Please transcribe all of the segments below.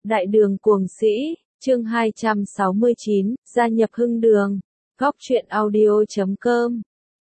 Đại đường cuồng sĩ, chương 269, gia nhập Hưng Đường. Góc truyện audio.com.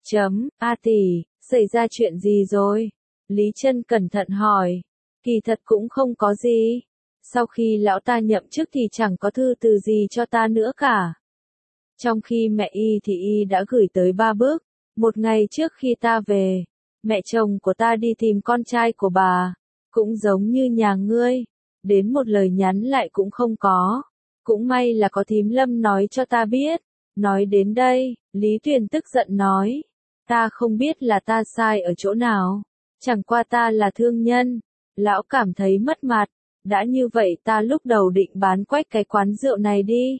A tỷ, xảy ra chuyện gì rồi? Lý Chân cẩn thận hỏi. Kỳ thật cũng không có gì. Sau khi lão ta nhậm chức thì chẳng có thư từ gì cho ta nữa cả. Trong khi mẹ y thì y đã gửi tới 3 bức. Một ngày trước khi ta về, mẹ chồng của ta đi tìm con trai của bà. Cũng giống như nhà ngươi. Đến một lời nhắn lại cũng không có. Cũng may là có thím Lâm nói cho ta biết. Nói đến đây, Lý Tuyền tức giận nói. Ta không biết là ta sai ở chỗ nào. Chẳng qua ta là thương nhân. Lão cảm thấy mất mặt. Đã như vậy ta lúc đầu định bán quách cái quán rượu này đi.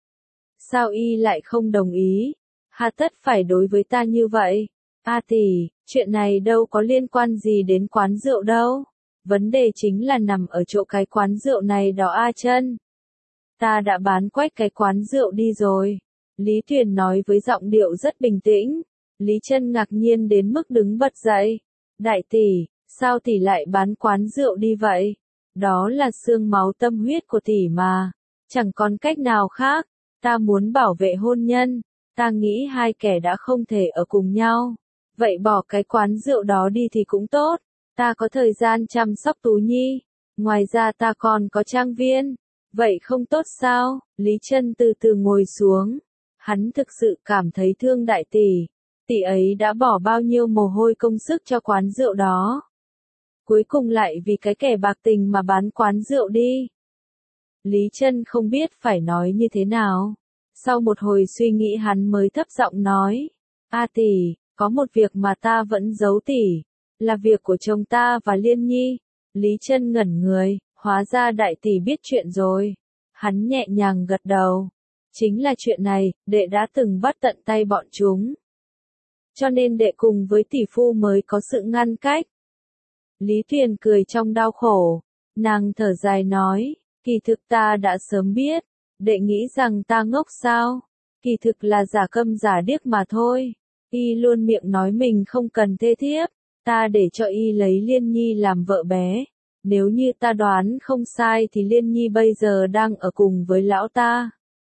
Sao y lại không đồng ý? Hà tất phải đối với ta như vậy? A tỷ, chuyện này đâu có liên quan gì đến quán rượu đâu. Vấn đề chính là nằm ở chỗ cái quán rượu này đó A Chân. Ta đã bán quách cái quán rượu đi rồi. Lý Tuyền nói với giọng điệu rất bình tĩnh. Lý Chân ngạc nhiên đến mức đứng bật dậy. Đại tỷ, sao tỷ lại bán quán rượu đi vậy? Đó là xương máu tâm huyết của tỷ mà. Chẳng còn cách nào khác. Ta muốn bảo vệ hôn nhân. Ta nghĩ hai kẻ đã không thể ở cùng nhau. Vậy bỏ cái quán rượu đó đi thì cũng tốt. Ta có thời gian chăm sóc Tú Nhi. Ngoài ra ta còn có trang viên. Vậy không tốt sao? Lý Chân từ từ ngồi xuống. Hắn thực sự cảm thấy thương đại tỷ. Tỷ ấy đã bỏ bao nhiêu mồ hôi công sức cho quán rượu đó. Cuối cùng lại vì cái kẻ bạc tình mà bán quán rượu đi. Lý Chân không biết phải nói như thế nào. Sau một hồi suy nghĩ hắn mới thấp giọng nói. A tỷ, có một việc mà ta vẫn giấu tỷ. Là việc của chồng ta và Liên Nhi. Lý Chân ngẩn người, hóa ra đại tỷ biết chuyện rồi. Hắn nhẹ nhàng gật đầu. Chính là chuyện này, đệ đã từng bắt tận tay bọn chúng. Cho nên đệ cùng với tỷ phu mới có sự ngăn cách. Lý Tuyền cười trong đau khổ. Nàng thở dài nói, kỳ thực ta đã sớm biết. Đệ nghĩ rằng ta ngốc sao? Kỳ thực là giả câm giả điếc mà thôi. Y luôn miệng nói mình không cần thê thiếp. Ta để cho y lấy Liên Nhi làm vợ bé. Nếu như ta đoán không sai thì Liên Nhi bây giờ đang ở cùng với lão ta.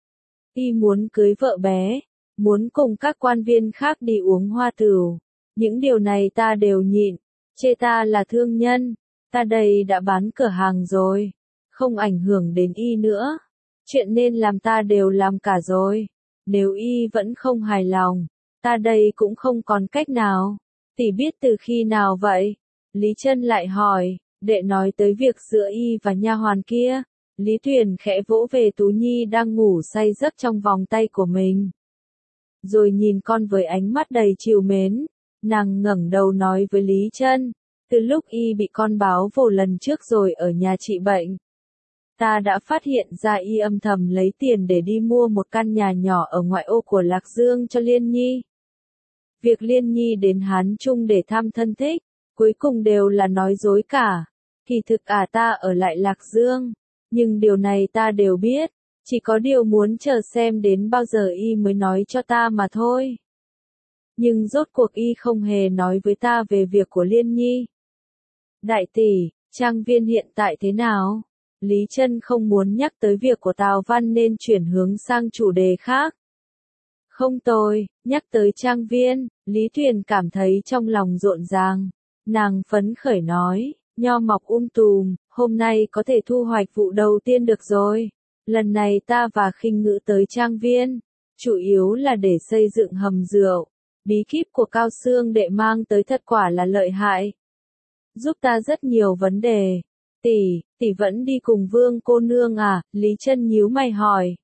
Y muốn cưới vợ bé. Muốn cùng các quan viên khác đi uống hoa tửu. Những điều này ta đều nhịn. Chê ta là thương nhân. Ta đây đã bán cửa hàng rồi. Không ảnh hưởng đến y nữa. Chuyện nên làm ta đều làm cả rồi. Nếu y vẫn không hài lòng, ta đây cũng không còn cách nào. Tỷ biết từ khi nào vậy? Lý Chân lại hỏi, đệ nói tới việc giữa y và nha hoàn kia. Lý Tuyền khẽ vỗ về Tú Nhi đang ngủ say giấc trong vòng tay của mình. Rồi nhìn con với ánh mắt đầy trìu mến. Nàng ngẩng đầu nói với Lý Chân, từ lúc y bị con báo vồ lần trước rồi ở nhà trị bệnh. Ta đã phát hiện ra y âm thầm lấy tiền để đi mua một căn nhà nhỏ ở ngoại ô của Lạc Dương cho Liên Nhi. Việc Liên Nhi đến Hán Trung để thăm thân thích, cuối cùng đều là nói dối cả. Kỳ thực ta ở lại Lạc Dương, nhưng điều này ta đều biết, chỉ có điều muốn chờ xem đến bao giờ y mới nói cho ta mà thôi. Nhưng rốt cuộc y không hề nói với ta về việc của Liên Nhi. Đại tỷ, trang viên hiện tại thế nào? Lý Chân không muốn nhắc tới việc của Tào Văn nên chuyển hướng sang chủ đề khác. Không tồi, nhắc tới trang viên, Lý Tuyền cảm thấy trong lòng rộn ràng. Nàng phấn khởi nói, nho mọc tùm, hôm nay có thể thu hoạch vụ đầu tiên được rồi. Lần này ta và Khinh Ngữ tới trang viên, chủ yếu là để xây dựng hầm rượu. Bí kíp của Cao Xương đệ mang tới thật quả là lợi hại. Giúp ta rất nhiều vấn đề. Tỷ vẫn đi cùng Vương cô nương à? Lý Chân nhíu mày hỏi.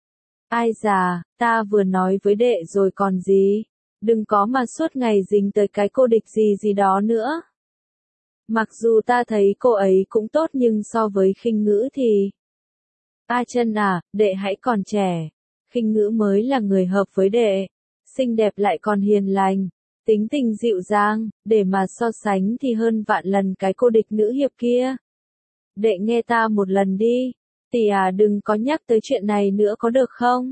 Ai già, ta vừa nói với đệ rồi còn gì. Đừng có mà suốt ngày dính tới cái cô địch gì đó nữa. Mặc dù ta thấy cô ấy cũng tốt nhưng so với Khinh Ngữ thì... A Chân à, đệ hãy còn trẻ. Khinh Ngữ mới là người hợp với đệ. Xinh đẹp lại còn hiền lành. Tính tình dịu dàng, để mà so sánh thì hơn vạn lần cái cô địch nữ hiệp kia. Đệ nghe ta một lần đi. Tỷ đừng có nhắc tới chuyện này nữa có được không?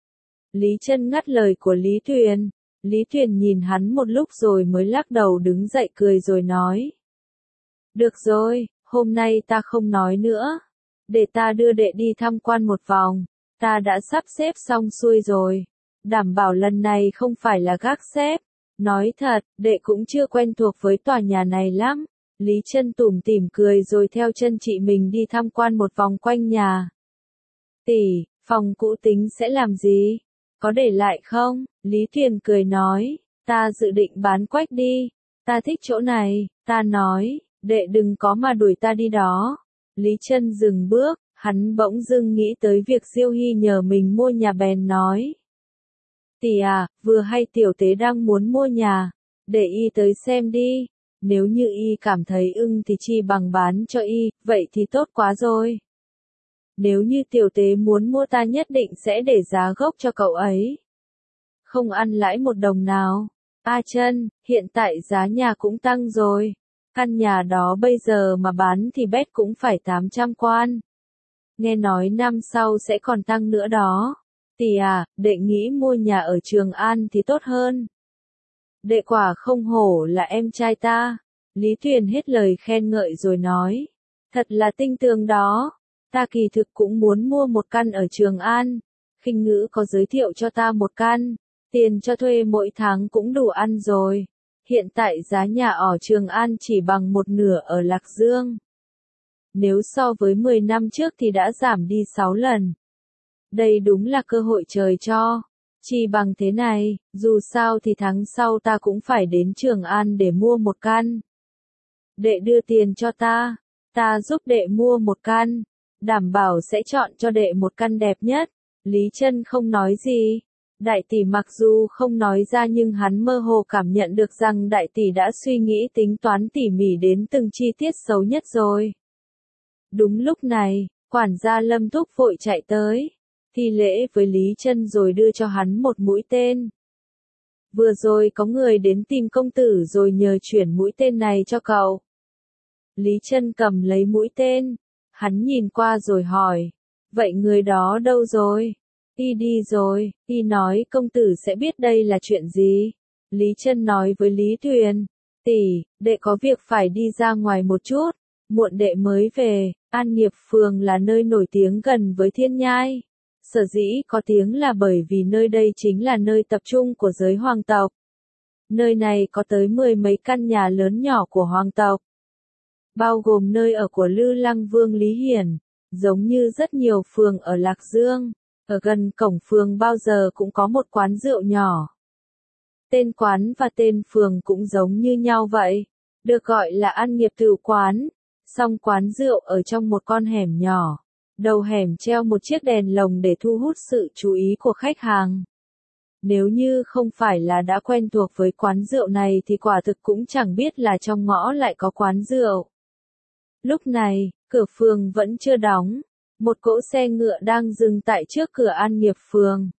Lý Chân ngắt lời của Lý Tuyền. Lý Tuyền nhìn hắn một lúc rồi mới lắc đầu đứng dậy cười rồi nói. Được rồi, hôm nay ta không nói nữa. để ta đưa đệ đi tham quan một vòng, ta đã sắp xếp xong xuôi rồi, đảm bảo lần này không phải là gác xếp. Nói thật, đệ cũng chưa quen thuộc với tòa nhà này lắm. Lý Trân tủm tỉm cười rồi theo chân chị mình đi tham quan một vòng quanh nhà. Tỷ, phòng cũ tính sẽ làm gì? Có để lại không? Lý Tuyền cười nói, ta dự định bán quách đi, ta thích chỗ này, ta nói, đệ đừng có mà đuổi ta đi đó. Lý Trân dừng bước, hắn bỗng dưng nghĩ tới việc Diêu Hy nhờ mình mua nhà bèn nói. Tỷ à, vừa hay tiểu tế đang muốn mua nhà, để y tới xem đi, nếu như y cảm thấy ưng thì chi bằng bán cho y, vậy thì tốt quá rồi. Nếu như tiểu tế muốn mua ta nhất định sẽ để giá gốc cho cậu ấy. Không ăn lãi một đồng nào. A Trân, hiện tại giá nhà cũng tăng rồi. Căn nhà đó bây giờ mà bán thì bét cũng phải 800 quan. Nghe nói năm sau sẽ còn tăng nữa đó. Tỷ à, đệ nghĩ mua nhà ở Trường An thì tốt hơn. Đệ quả không hổ là em trai ta. Lý Tuyền hết lời khen ngợi rồi nói. Thật là tinh tường đó. Ta kỳ thực cũng muốn mua một căn ở Trường An. Khinh Ngữ có giới thiệu cho ta một căn. Tiền cho thuê mỗi tháng cũng đủ ăn rồi. Hiện tại giá nhà ở Trường An chỉ bằng một nửa ở Lạc Dương. Nếu so với 10 năm trước thì đã giảm đi 6 lần. Đây đúng là cơ hội trời cho. Chỉ bằng thế này, dù sao thì tháng sau ta cũng phải đến Trường An để mua một căn. Đệ đưa tiền cho ta giúp đệ mua một căn, đảm bảo sẽ chọn cho đệ một căn đẹp nhất. Lý Trân không nói gì. Đại tỷ mặc dù không nói ra nhưng hắn mơ hồ cảm nhận được rằng đại tỷ đã suy nghĩ tính toán tỉ mỉ đến từng chi tiết xấu nhất rồi. Đúng lúc này, quản gia Lâm Thúc vội chạy tới, thi lễ với Lý Trân rồi đưa cho hắn một mũi tên. Vừa rồi có người đến tìm công tử rồi nhờ chuyển mũi tên này cho cậu. Lý Trân cầm lấy mũi tên, hắn nhìn qua rồi hỏi, vậy người đó đâu rồi? Y đi rồi, y nói công tử sẽ biết đây là chuyện gì. Lý Trân nói với Lý Tuyền, tỷ, đệ có việc phải đi ra ngoài một chút, muộn đệ mới về. An Nghiệp Phường là nơi nổi tiếng gần với Thiên Nhai. Sở dĩ có tiếng là bởi vì nơi đây chính là nơi tập trung của giới hoàng tộc. Nơi này có tới 10 mấy căn nhà lớn nhỏ của hoàng tộc, bao gồm nơi ở của Lư Lăng Vương Lý Hiển, giống như rất nhiều phường ở Lạc Dương. Ở gần cổng phường bao giờ cũng có một quán rượu nhỏ. Tên quán và tên phường cũng giống như nhau vậy, được gọi là An Nghiệp Tửu Quán. Song quán rượu ở trong một con hẻm nhỏ. Đầu hẻm treo một chiếc đèn lồng để thu hút sự chú ý của khách hàng. Nếu như không phải là đã quen thuộc với quán rượu này thì quả thực cũng chẳng biết là trong ngõ lại có quán rượu. Lúc này, cửa phường vẫn chưa đóng. Một cỗ xe ngựa đang dừng tại trước cửa An Nghiệp Phường.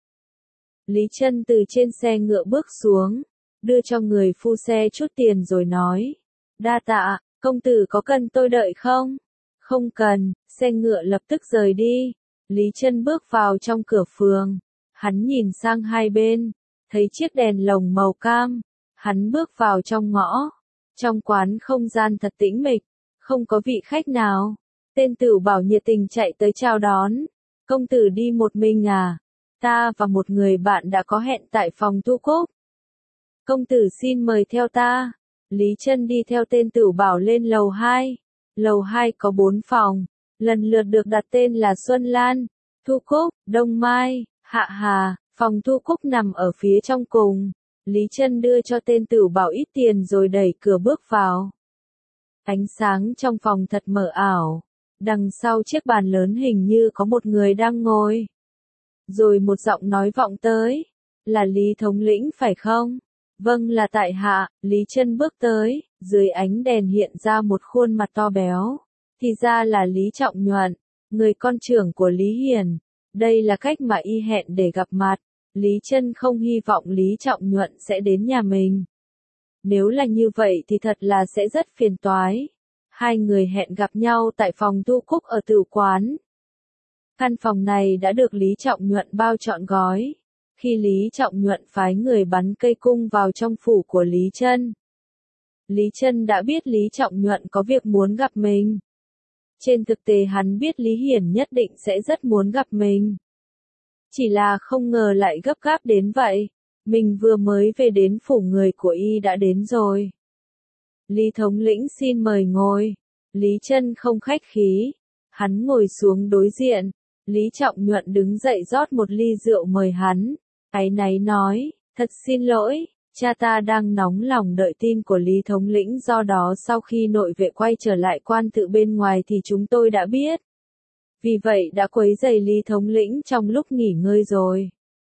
Lý Trân từ trên xe ngựa bước xuống, đưa cho người phu xe chút tiền rồi nói. Đa tạ, công tử có cần tôi đợi không? Không cần, xe ngựa lập tức rời đi. Lý Trân bước vào trong cửa phường. Hắn nhìn sang hai bên, thấy chiếc đèn lồng màu cam. Hắn bước vào trong ngõ. Trong quán không gian thật tĩnh mịch, không có vị khách nào. Tên Tửu Bảo nhiệt tình chạy tới chào đón. Công tử đi một mình à? Ta và một người bạn đã có hẹn tại phòng thu cúc. Công tử xin mời theo ta. Lý Trân đi theo tên Tửu Bảo lên lầu 2. Lầu 2 có 4 phòng, lần lượt được đặt tên là Xuân Lan, Thu Cúc, Đông Mai, Hạ Hà. Phòng Thu Cúc nằm ở phía trong cùng. Lý Trân đưa cho tên Tửu Bảo ít tiền rồi đẩy cửa bước vào. Ánh sáng trong phòng thật mờ ảo. Đằng sau chiếc bàn lớn hình như có một người đang ngồi. Rồi một giọng nói vọng tới. Là Lý thống lĩnh phải không? Vâng là tại hạ. Lý Trân bước tới, dưới ánh đèn hiện ra một khuôn mặt to béo. Thì ra là Lý Trọng Nhuận, người con trưởng của Lý Hiển. Đây là cách mà y hẹn để gặp mặt. Lý Trân không hy vọng Lý Trọng Nhuận sẽ đến nhà mình. Nếu là như vậy thì thật là sẽ rất phiền toái. Hai người hẹn gặp nhau tại phòng Thu Cúc ở Tửu Quán. Căn phòng này đã được Lý Trọng Nhuận bao trọn gói. Khi Lý Trọng Nhuận phái người bắn cây cung vào trong phủ của Lý Trân. Lý Trân đã biết Lý Trọng Nhuận có việc muốn gặp mình. Trên thực tế hắn biết Lý Hiển nhất định sẽ rất muốn gặp mình. Chỉ là không ngờ lại gấp gáp đến vậy. Mình vừa mới về đến phủ người của y đã đến rồi. Lý thống lĩnh xin mời ngồi. Lý Chân không khách khí. Hắn ngồi xuống đối diện. Lý Trọng Nhuận đứng dậy rót một ly rượu mời hắn. Áy náy nói, thật xin lỗi, cha ta đang nóng lòng đợi tin của Lý thống lĩnh, do đó sau khi nội vệ quay trở lại quan tự bên ngoài thì chúng tôi đã biết. Vì vậy đã quấy rầy Lý thống lĩnh trong lúc nghỉ ngơi rồi.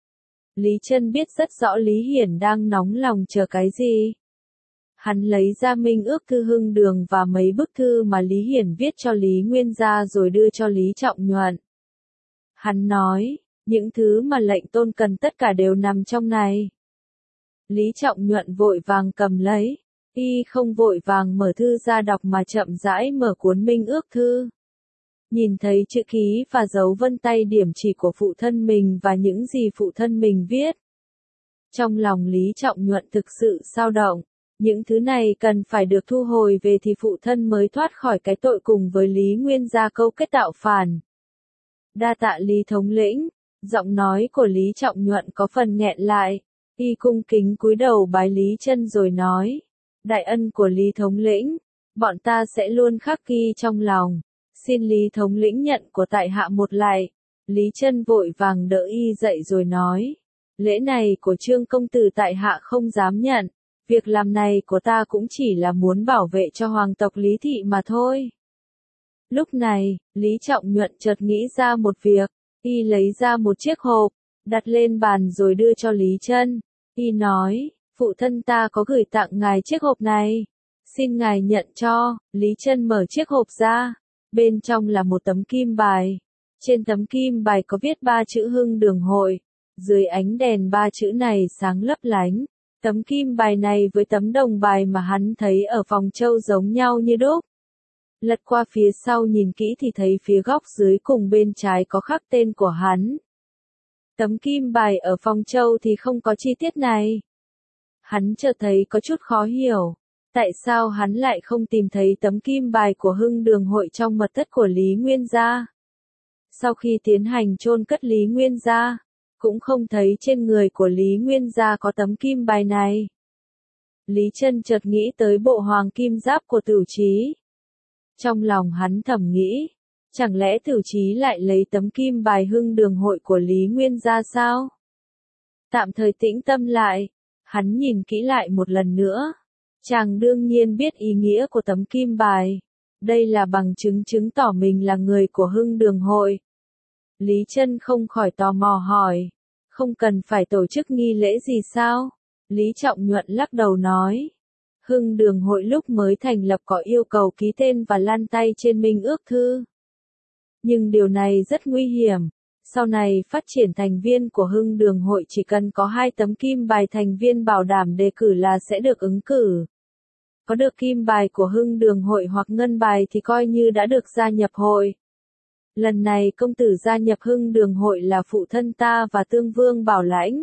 Lý Chân biết rất rõ Lý Hiển đang nóng lòng chờ cái gì. Hắn lấy ra minh ước thư Hưng Đường và mấy bức thư mà Lý Hiển viết cho Lý Nguyên Gia rồi đưa cho Lý Trọng Nhuận. Hắn nói, những thứ mà lệnh tôn cần tất cả đều nằm trong này. Lý Trọng Nhuận vội vàng cầm lấy, y không vội vàng mở thư ra đọc mà chậm rãi mở cuốn minh ước thư. Nhìn thấy chữ ký và dấu vân tay điểm chỉ của phụ thân mình và những gì phụ thân mình viết. Trong lòng Lý Trọng Nhuận thực sự xao động, những thứ này cần phải được thu hồi về thì phụ thân mới thoát khỏi cái tội cùng với Lý Nguyên Gia câu kết tạo phản. Đa tạ Lý thống lĩnh, giọng nói của Lý Trọng Nhuận có phần nghẹn lại, y cung kính cúi đầu bái Lý Chân rồi nói, đại ân của Lý thống lĩnh, bọn ta sẽ luôn khắc ghi trong lòng, xin Lý thống lĩnh nhận của tại hạ một lại. Lý Chân vội vàng đỡ y dậy rồi nói, lễ này của Trương công tử tại hạ không dám nhận, việc làm này của ta cũng chỉ là muốn bảo vệ cho hoàng tộc Lý thị mà thôi. Lúc này, Lý Trọng Nhuận chợt nghĩ ra một việc, y lấy ra một chiếc hộp, đặt lên bàn rồi đưa cho Lý Chân. Y nói, phụ thân ta có gửi tặng ngài chiếc hộp này, xin ngài nhận cho. Lý Chân mở chiếc hộp ra, bên trong là một tấm kim bài. Trên tấm kim bài có viết 3 chữ Hưng Đường Hội, dưới ánh đèn 3 chữ này sáng lấp lánh. Tấm kim bài này với tấm đồng bài mà hắn thấy ở phòng châu giống nhau như đúc. Lật qua phía sau nhìn kỹ thì thấy phía góc dưới cùng bên trái có khắc tên của hắn. Tấm kim bài ở Phong Châu thì không có chi tiết này. Hắn chợt thấy có chút khó hiểu. Tại sao hắn lại không tìm thấy tấm kim bài của Hưng Đường Hội trong mật thất của Lý Nguyên Gia? Sau khi tiến hành chôn cất Lý Nguyên Gia, cũng không thấy trên người của Lý Nguyên Gia có tấm kim bài này. Lý Chân chợt nghĩ tới bộ hoàng kim giáp của Tửu Chí. Trong lòng hắn thầm nghĩ, chẳng lẽ Tửu Chí lại lấy tấm kim bài Hưng Đường Hội của Lý Nguyên Gia sao? Tạm thời tĩnh tâm lại, hắn nhìn kỹ lại một lần nữa. Chàng đương nhiên biết ý nghĩa của tấm kim bài. Đây là bằng chứng chứng tỏ mình là người của Hưng Đường Hội. Lý Chân không khỏi tò mò hỏi, không cần phải tổ chức nghi lễ gì sao? Lý Trọng Nhuận lắc đầu nói, Hưng Đường Hội lúc mới thành lập có yêu cầu ký tên và lan tay trên minh ước thư. Nhưng điều này rất nguy hiểm. Sau này phát triển thành viên của Hưng Đường Hội chỉ cần có 2 tấm kim bài thành viên bảo đảm đề cử là sẽ được ứng cử. Có được kim bài của Hưng Đường Hội hoặc ngân bài thì coi như đã được gia nhập hội. Lần này công tử gia nhập Hưng Đường Hội là phụ thân ta và Tương Vương Bảo Lãnh.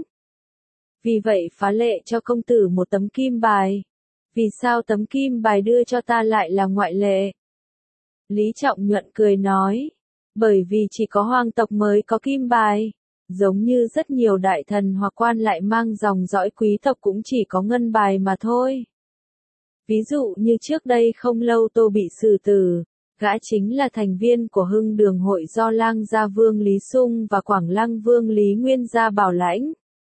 Vì vậy phá lệ cho công tử một tấm kim bài. Vì sao tấm kim bài đưa cho ta lại là ngoại lệ? Lý Trọng Nhuận cười nói, bởi vì chỉ có hoàng tộc mới có kim bài. Giống như rất nhiều đại thần hoặc quan lại mang dòng dõi quý tộc cũng chỉ có ngân bài mà thôi. Ví dụ như trước đây không lâu Tô bị xử tử, gã chính là thành viên của Hưng Đường Hội do Lang Gia Vương Lý Sung và Quảng Lăng Vương Lý Nguyên Gia bảo lãnh.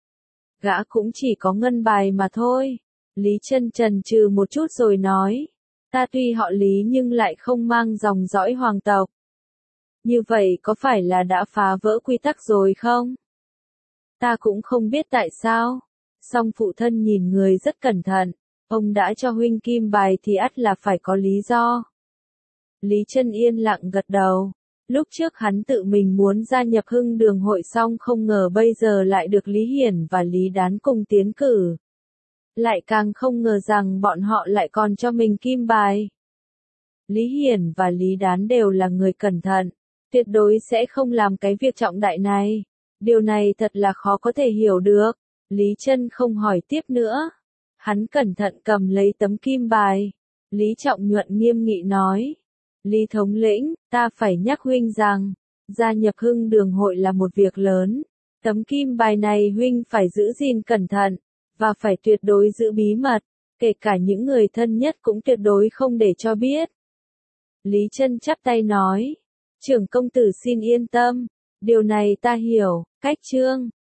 Gã cũng chỉ có ngân bài mà thôi. Lý Chân chần chừ một chút rồi nói, ta tuy họ Lý nhưng lại không mang dòng dõi hoàng tộc. Như vậy có phải là đã phá vỡ quy tắc rồi không? Ta cũng không biết tại sao. Song phụ thân nhìn người rất cẩn thận. Ông đã cho huynh kim bài thì ắt là phải có lý do. Lý Chân yên lặng gật đầu. Lúc trước hắn tự mình muốn gia nhập Hưng Đường Hội xong không ngờ bây giờ lại được Lý Hiển và Lý Đán cùng tiến cử. Lại càng không ngờ rằng bọn họ lại còn cho mình kim bài. Lý Hiển và Lý Đán đều là người cẩn thận, tuyệt đối sẽ không làm cái việc trọng đại này. Điều này thật là khó có thể hiểu được. Lý Chân không hỏi tiếp nữa. Hắn cẩn thận cầm lấy tấm kim bài. Lý Trọng Nhuận nghiêm nghị nói, Lý thống lĩnh, ta phải nhắc huynh rằng, gia nhập Hưng Đường hội là một việc lớn. Tấm kim bài này huynh phải giữ gìn cẩn thận, và phải tuyệt đối giữ bí mật, kể cả những người thân nhất cũng tuyệt đối không để cho biết. Lý Chân chắp tay nói, trưởng công tử xin yên tâm, điều này ta hiểu, cách Trương